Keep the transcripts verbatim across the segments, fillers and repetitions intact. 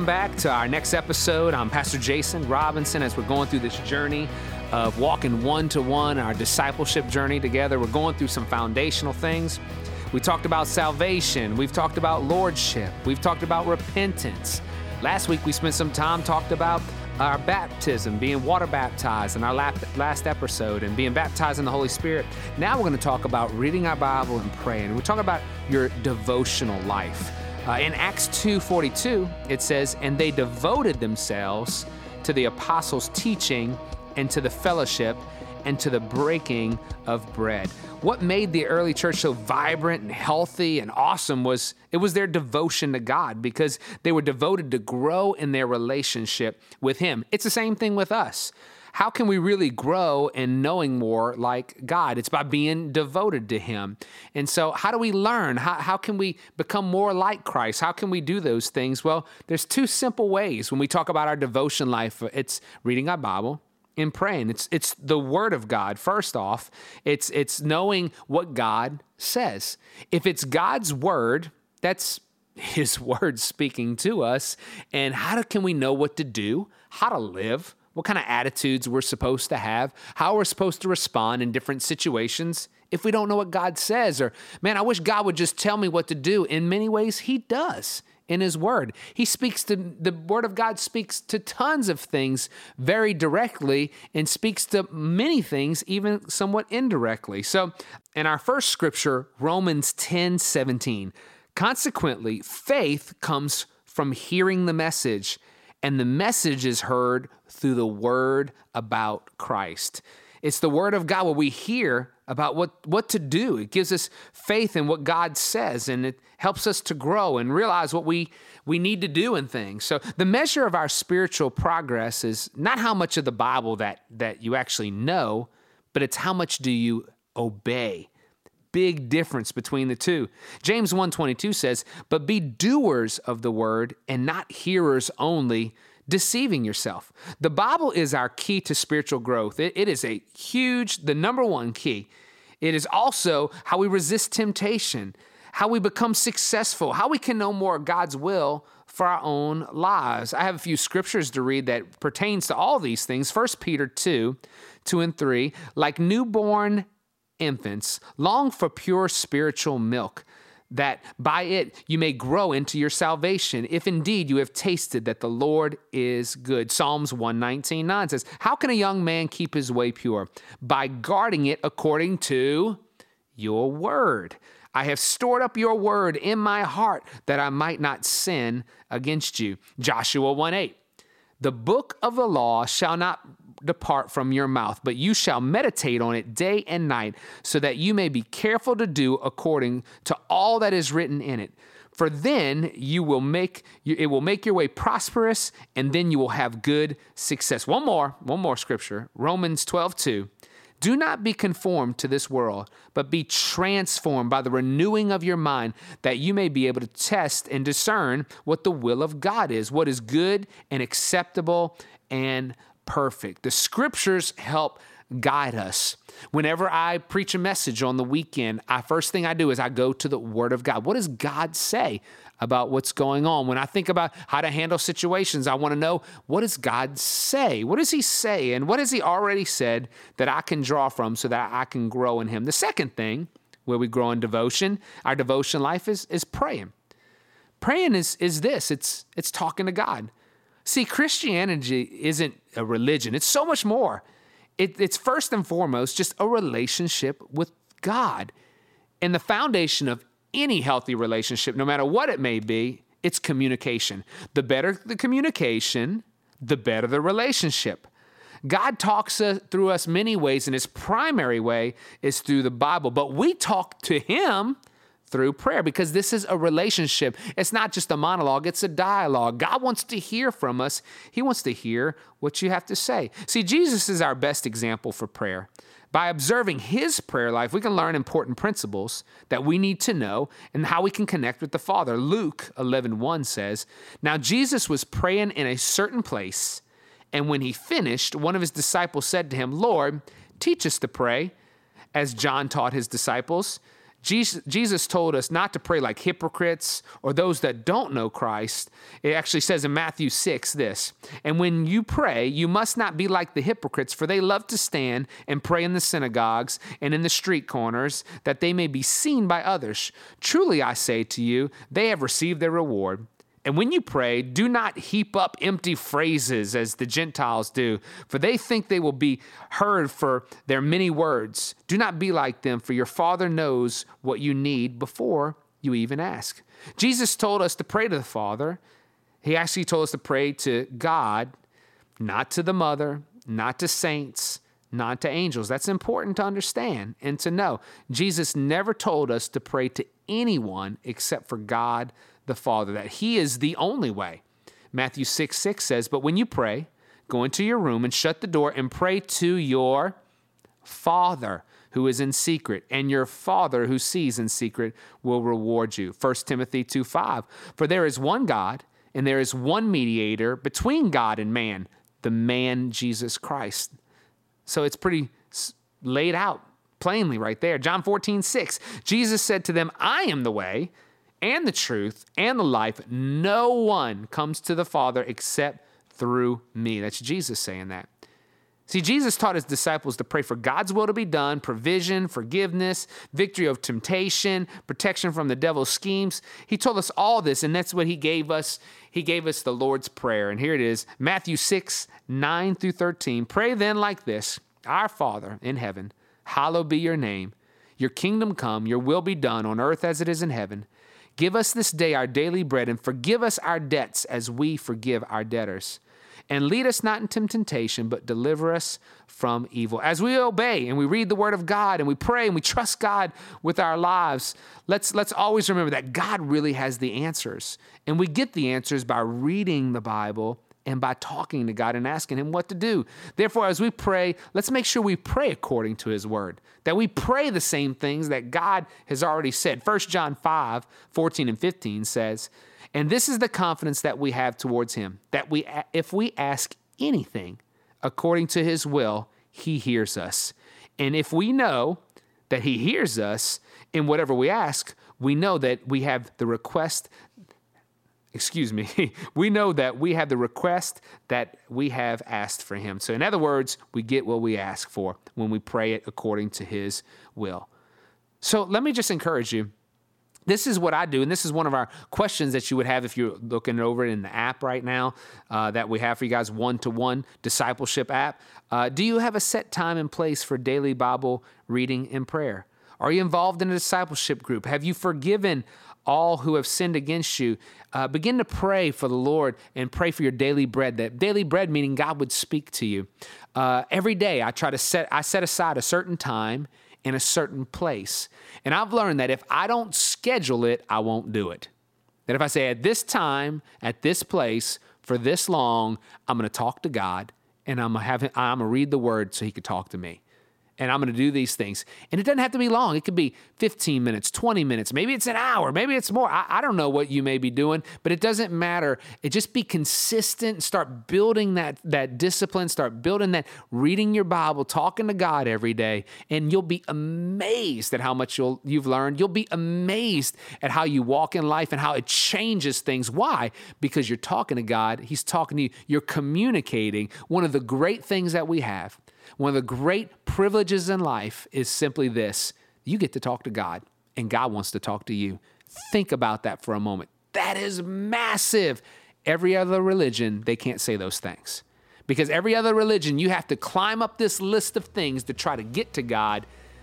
back to our next episode. I'm Pastor Jason Robinson as we're going through this journey of walking one-to-one, our discipleship journey together. We're going through some foundational things. We talked about salvation. We've talked about lordship. We've talked about repentance. Last week, we spent some time talked about our baptism, being water baptized in our last episode and being baptized in the Holy Spirit. Now we're going to talk about reading our Bible and praying. We're talking about your devotional life. Uh, in Acts two forty-two, it says, "And they devoted themselves to the apostles' teaching and to the fellowship and to the breaking of bread." What made the early church so vibrant and healthy and awesome was it was their devotion to God, because they were devoted to grow in their relationship with Him. It's the same thing with us. How can we really grow in knowing more like God? It's by being devoted to Him. And so how do we learn? How, how can we become more like Christ? How can we do those things? Well, there's two simple ways when we talk about our devotion life. It's reading our Bible and praying. It's it's the Word of God. First off, it's it's knowing what God says. If it's God's Word, that's His Word speaking to us. And how do, can we know what to do, how to live, what kind of attitudes we're supposed to have, how we're supposed to respond in different situations if we don't know what God says? Or, man, I wish God would just tell me what to do. In many ways, He does in His Word. He speaks to, the Word of God speaks to tons of things very directly and speaks to many things even somewhat indirectly. So in our first scripture, Romans ten seventeen, "Consequently, faith comes from hearing the message, and the message is heard through the word about Christ." It's the Word of God where we hear about what, what to do. It gives us faith in what God says, and it helps us to grow and realize what we, we need to do in things. So the measure of our spiritual progress is not how much of the Bible that, that you actually know, but it's how much do you obey. Big difference between the two. James one twenty-two says, "But be doers of the word and not hearers only, deceiving yourself." The Bible is our key to spiritual growth. It, it is a huge, the number one key. It is also how we resist temptation, how we become successful, how we can know more of God's will for our own lives. I have a few scriptures to read that pertains to all these things. First Peter two, two and three, "Like newborn infants, long for pure spiritual milk, that by it you may grow into your salvation, if indeed you have tasted that the Lord is good." Psalms one nineteen nine says, "How can a young man keep his way pure? By guarding it according to your word. I have stored up your word in my heart that I might not sin against you." Joshua one eight, "The book of the law shall not depart from your mouth, but you shall meditate on it day and night, so that you may be careful to do according to all that is written in it. For then you will make it will make your way prosperous, and then you will have good success." One more, one more scripture, Romans twelve two. "Do not be conformed to this world, but be transformed by the renewing of your mind, that you may be able to test and discern what the will of God is, what is good and acceptable and perfect." The scriptures help guide us. Whenever I preach a message on the weekend, I first thing I do is I go to the Word of God. What does God say about what's going on? When I think about how to handle situations, I want to know, what does God say? What does He say? And what has He already said that I can draw from so that I can grow in Him? The second thing where we grow in devotion, our devotion life, is, is praying. Praying is, is this, it's, it's talking to God. See, Christianity isn't a religion. It's so much more. It, it's first and foremost just a relationship with God. And the foundation of any healthy relationship, no matter what it may be, it's communication. The better the communication, the better the relationship. God talks uh, through us many ways, and His primary way is through the Bible. But we talk to Him through prayer, because this is a relationship. It's not just a monologue, it's a dialogue. God wants to hear from us. He wants to hear what you have to say. See, Jesus is our best example for prayer. By observing His prayer life, we can learn important principles that we need to know and how we can connect with the Father. Luke eleven one says, "Now Jesus was praying in a certain place, and when He finished, one of His disciples said to Him, 'Lord, teach us to pray, as John taught his disciples.' Jesus, Jesus told us not to pray like hypocrites or those that don't know Christ. It actually says in Matthew six this, and when you pray, you must not be like the hypocrites, for they love to stand and pray in the synagogues and in the street corners, that they may be seen by others. Truly, I say to you, they have received their reward. And when you pray, do not heap up empty phrases as the Gentiles do, for they think they will be heard for their many words. Do not be like them, for your Father knows what you need before you even ask. Jesus told us to pray to the Father. He actually told us to pray to God, not to the Mother, not to saints, not to angels. That's important to understand and to know. Jesus never told us to pray to anyone except for God the Father, that he is the only way. Matthew six six says, but when you pray, go into your room and shut the door and pray to your Father who is in secret, and your Father who sees in secret will reward you. First Timothy two five, for there is one God and there is one mediator between God and man, the man Jesus Christ. So it's pretty laid out plainly right there. John fourteen six, Jesus said to them, I am the way and the truth and the life. No one comes to the Father except through me. That's Jesus saying that. See, Jesus taught his disciples to pray for God's will to be done, provision, forgiveness, victory of temptation, protection from the devil's schemes. He told us all this, and that's what he gave us. He gave us the Lord's Prayer. And here it is, Matthew six, nine through thirteen. Pray then like this, our Father in heaven, hallowed be your name. Your kingdom come, your will be done on earth as it is in heaven. Give us this day our daily bread, and forgive us our debts as we forgive our debtors. And lead us not into temptation, but deliver us from evil. As we obey and we read the word of God and we pray and we trust God with our lives, let's, let's always remember that God really has the answers. And we get the answers by reading the Bible and by talking to God and asking him what to do. Therefore, as we pray, let's make sure we pray according to his word, that we pray the same things that God has already said. First John five, fourteen and fifteen says, and this is the confidence that we have towards him, that we, if we ask anything according to his will, he hears us. And if we know that he hears us in whatever we ask, we know that we have the request Excuse me, we know that we have the request that we have asked for him. So in other words, we get what we ask for when we pray it according to his will. So let me just encourage you. This is what I do, and this is one of our questions that you would have if you're looking over it in the app right now uh, that we have for you guys, one-to-one discipleship app. Uh, do you have a set time and place for daily Bible reading and prayer? Are you involved in a discipleship group? Have you forgiven all who have sinned against you? Uh, begin to pray for the Lord and pray for your daily bread. That daily bread meaning God would speak to you. Uh, every day I try to set, I set aside a certain time in a certain place. And I've learned that if I don't schedule it, I won't do it. That if I say at this time, at this place, for this long, I'm going to talk to God and I'm going to have him, I'm going to read the word so he could talk to me. And I'm going to do these things. And it doesn't have to be long. It could be fifteen minutes, twenty minutes. Maybe it's an hour. Maybe it's more. I, I don't know what you may be doing, but it doesn't matter. It just be consistent. Start building that, that discipline. Start building that, reading your Bible, talking to God every day. And you'll be amazed at how much you'll, you've learned. You'll be amazed at how you walk in life and how it changes things. Why? Because you're talking to God. He's talking to you. You're communicating. One of the great things that we have, one of the great privileges in life is simply this. You get to talk to God, and God wants to talk to you. Think about that for a moment. That is massive. Every other religion, they can't say those things. Because every other religion, you have to climb up this list of things to try to get to God.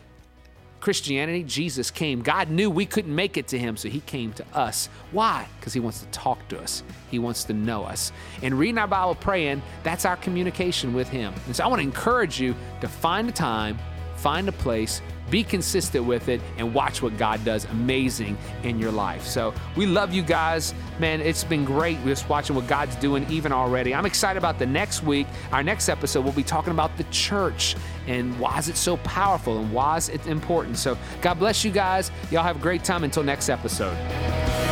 Christianity, Jesus came. God knew we couldn't make it to him, so he came to us. Why? Because he wants to talk to us. He wants to know us. And reading our Bible, praying, that's our communication with him. And so I want to encourage you to find a time, find a place, be consistent with it, and watch what God does amazing in your life. So we love you guys. Man, it's been great just watching what God's doing even already. I'm excited about the next week. Our next episode, we'll be talking about the church and why is it so powerful and why is it important. So God bless you guys. Y'all have a great time until next episode.